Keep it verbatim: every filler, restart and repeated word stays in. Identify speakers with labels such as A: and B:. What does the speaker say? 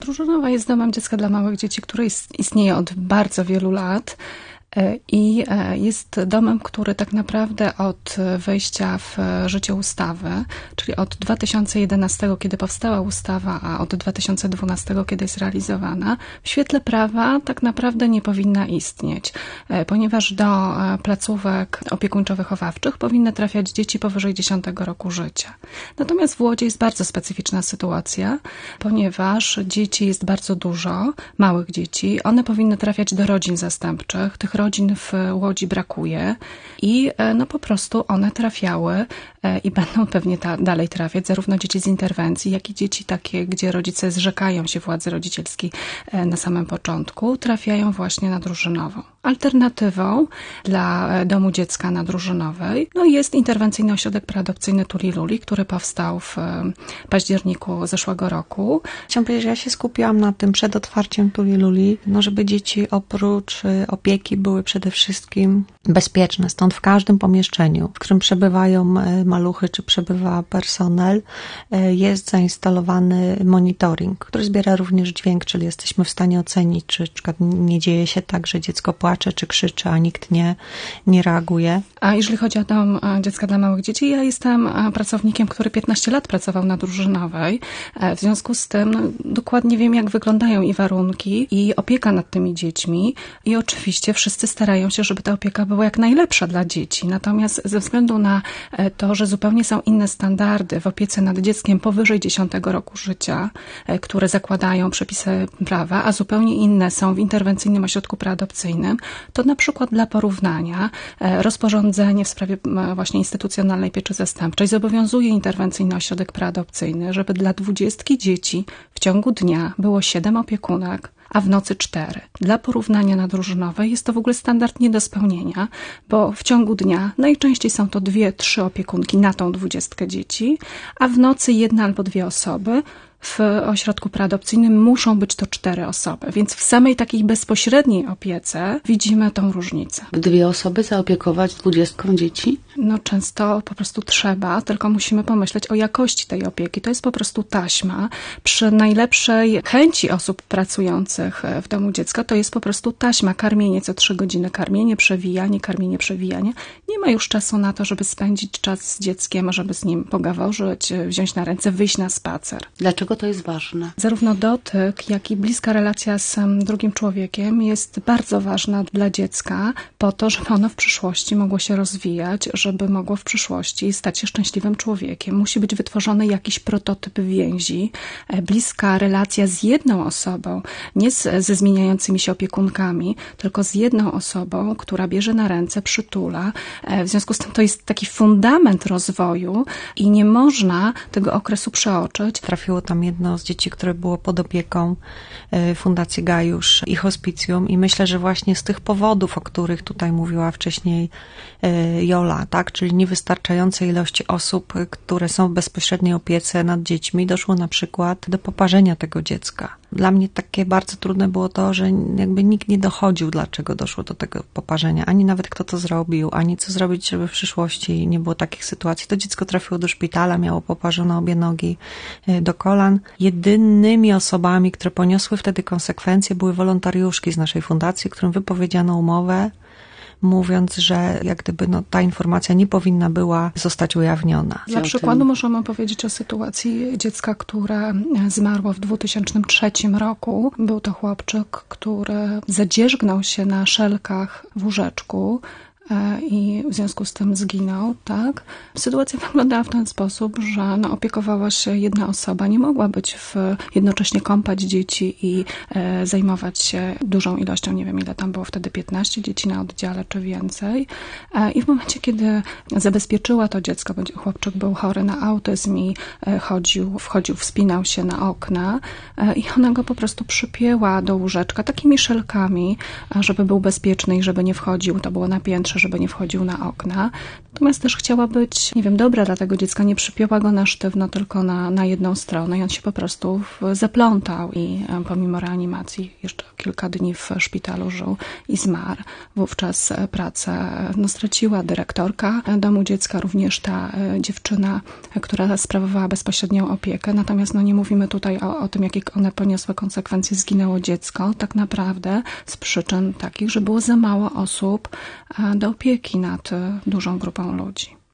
A: Drużynowa jest domem dziecka dla małych dzieci, który istnieje od bardzo wielu lat. I jest domem, który tak naprawdę od wejścia w życie ustawy, czyli od dwa tysiące jedenastego, kiedy powstała ustawa, a od dwa tysiące dwunastego, kiedy jest realizowana, w świetle prawa tak naprawdę nie powinna istnieć, ponieważ do placówek opiekuńczo-wychowawczych powinny trafiać dzieci powyżej dziesiątego roku życia. Natomiast w Łodzi jest bardzo specyficzna sytuacja, ponieważ dzieci jest bardzo dużo, małych dzieci. One powinny trafiać do rodzin zastępczych. Tych rodzin w Łodzi brakuje i no po prostu one trafiały i będą pewnie ta, dalej trafiać, zarówno dzieci z interwencji, jak i dzieci takie, gdzie rodzice zrzekają się władzy rodzicielskiej na samym początku, trafiają właśnie na Drużynową. Alternatywą dla domu dziecka na Drużynowej no jest interwencyjny ośrodek preadopcyjny Tuli-Luli, który powstał w październiku zeszłego roku.
B: Chciałam powiedzieć, że ja się skupiłam na tym przed otwarciem Tuli-Luli, no żeby dzieci oprócz opieki były przede wszystkim bezpieczne. Stąd w każdym pomieszczeniu, w którym przebywają maluchy czy przebywa personel, jest zainstalowany monitoring, który zbiera również dźwięk, czyli jesteśmy w stanie ocenić, czy na przykład nie dzieje się tak, że dziecko płacze czy krzyczy, a nikt nie, nie reaguje.
A: A jeżeli chodzi o dom dziecka dla małych dzieci, ja jestem pracownikiem, który piętnaście lat pracował na Drużynowej. W związku z tym no, dokładnie wiem, jak wyglądają i warunki, i opieka nad tymi dziećmi. I oczywiście wszyscy starają się, żeby ta opieka była jak najlepsza dla dzieci. Natomiast ze względu na to, że zupełnie są inne standardy w opiece nad dzieckiem powyżej dziesiątego roku życia, które zakładają przepisy prawa, a zupełnie inne są w interwencyjnym ośrodku preadopcyjnym, to na przykład dla porównania rozporządzenie w sprawie właśnie instytucjonalnej pieczy zastępczej zobowiązuje interwencyjny ośrodek preadopcyjny, żeby dla dwudziestki dzieci w ciągu dnia było siedem opiekunek, a w nocy cztery. Dla porównania na Drużynowej jest to w ogóle standard nie do spełnienia, bo w ciągu dnia najczęściej są to dwie, trzy opiekunki na tą dwudziestkę dzieci, a w nocy jedna albo dwie osoby. W ośrodku preadopcyjnym muszą być to cztery osoby, więc w samej takiej bezpośredniej opiece widzimy tą różnicę.
C: Dwie osoby zaopiekować dwudziestką dzieci?
A: No często po prostu trzeba, tylko musimy pomyśleć o jakości tej opieki. To jest po prostu taśma. Przy najlepszej chęci osób pracujących w domu dziecka to jest po prostu taśma. Karmienie co trzy godziny, karmienie, przewijanie, karmienie, przewijanie. Nie ma już czasu na to, żeby spędzić czas z dzieckiem, żeby z nim pogaworzyć, wziąć na ręce, wyjść na spacer.
C: Dlaczego to jest ważne?
A: Zarówno dotyk, jak i bliska relacja z drugim człowiekiem jest bardzo ważna dla dziecka po to, żeby ono w przyszłości mogło się rozwijać, żeby mogło w przyszłości stać się szczęśliwym człowiekiem. Musi być wytworzony jakiś prototyp więzi, bliska relacja z jedną osobą, nie z, ze zmieniającymi się opiekunkami, tylko z jedną osobą, która bierze na ręce, przytula. W związku z tym to jest taki fundament rozwoju i nie można tego okresu przeoczyć.
B: Trafiło tam jedno z dzieci, które było pod opieką Fundacji Gajusz i hospicjum i myślę, że właśnie z tych powodów, o których tutaj mówiła wcześniej Jola, tak, czyli niewystarczającej ilości osób, które są w bezpośredniej opiece nad dziećmi, doszło na przykład do poparzenia tego dziecka. Dla mnie takie bardzo trudne było to, że jakby nikt nie dochodził, dlaczego doszło do tego poparzenia, ani nawet kto to zrobił, ani co zrobić, żeby w przyszłości nie było takich sytuacji. To dziecko trafiło do szpitala, miało poparzone obie nogi do kolan. Jedynymi osobami, które poniosły wtedy konsekwencje, były wolontariuszki z naszej fundacji, którym wypowiedziano umowę, mówiąc, że jak gdyby no, ta informacja nie powinna była zostać ujawniona.
A: Dla przykładu możemy powiedzieć o sytuacji dziecka, które zmarło w dwa tysiące trzecim roku. Był to chłopczyk, który zadzierzgnął się na szelkach w łóżeczku i w związku z tym zginął, tak? Sytuacja wyglądała w ten sposób, że no, opiekowała się jedna osoba, nie mogła być w, jednocześnie kąpać dzieci i e, zajmować się dużą ilością, nie wiem ile tam było wtedy, piętnaście dzieci na oddziale czy więcej. E, I w momencie, kiedy zabezpieczyła to dziecko, bo chłopczyk był chory na autyzm i e, chodził, wchodził, wspinał się na okna e, i ona go po prostu przypięła do łóżeczka takimi szelkami, żeby był bezpieczny i żeby nie wchodził, to było na piętrze, żeby nie wchodził na okna. Natomiast też chciała być, nie wiem, dobra dla tego dziecka, nie przypięła go na sztywno tylko na, na jedną stronę i on się po prostu zaplątał i pomimo reanimacji jeszcze kilka dni w szpitalu żył i zmarł. Wówczas pracę no, straciła dyrektorka domu dziecka, również ta dziewczyna, która sprawowała bezpośrednią opiekę. Natomiast no, nie mówimy tutaj o, o tym, jakie one poniosły konsekwencje. Zginęło dziecko tak naprawdę z przyczyn takich, że było za mało osób do opieki nad dużą grupą ludzi.